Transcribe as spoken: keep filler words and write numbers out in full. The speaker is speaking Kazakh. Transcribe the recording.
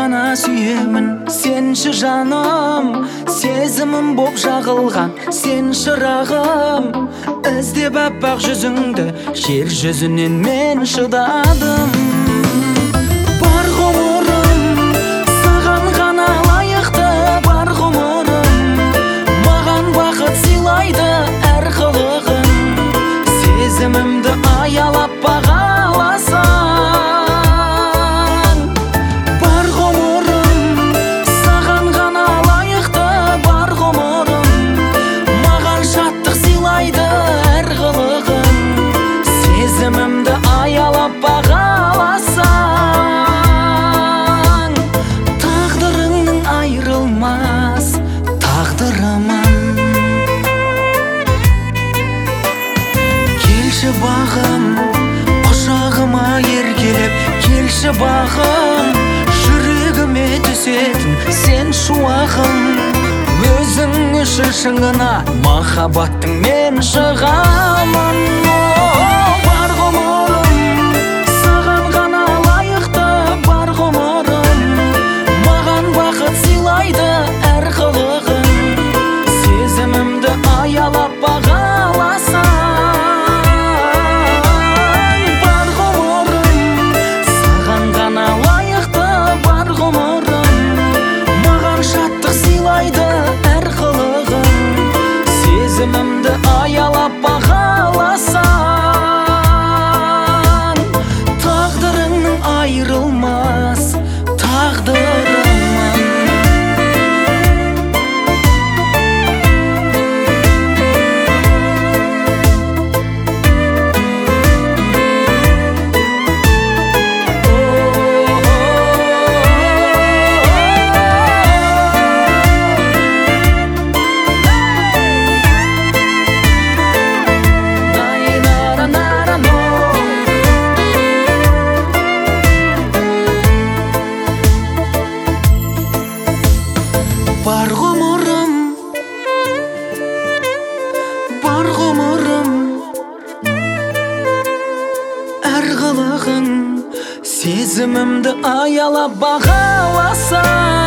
ғана сүйемін, сенші жаным, сезімім боп жағылған сен шырағым. Іздеп аппақ жүзіңді жер жүзінен мен шыдадым. Бар ғұмырым саған ғана лайықты, бар ғұмырым маған бақыт сыйлайды әр қылығың. Сезімімді аялап бағаласаң, бар ғұмырым саған ғана лайықты, бар ғұмырым маған шаттық сыйлайды әр қылығың. Сезімімді аялап бағаласаң, тағдырыңның айрылмас тағдырымын. Келші бағым, құшағыма еркелеп, келші бағым, жүрегіме түсетін сен шуағым. Өзің үшін шыңына махаббаттың мен шығамын. Бар ғұмырым саған ғана лайықты, бар ғұмырым маған бақыт сыйлайды әр қылығың. Сезімімді аялап бағаласаң, сезімімді аялап бағаласаң, тағдырыңның айрылмас тағдырымын. Бар ғұмырым, бар ғұмырым әр қылығың. Сезімімді аялап бағаласаң,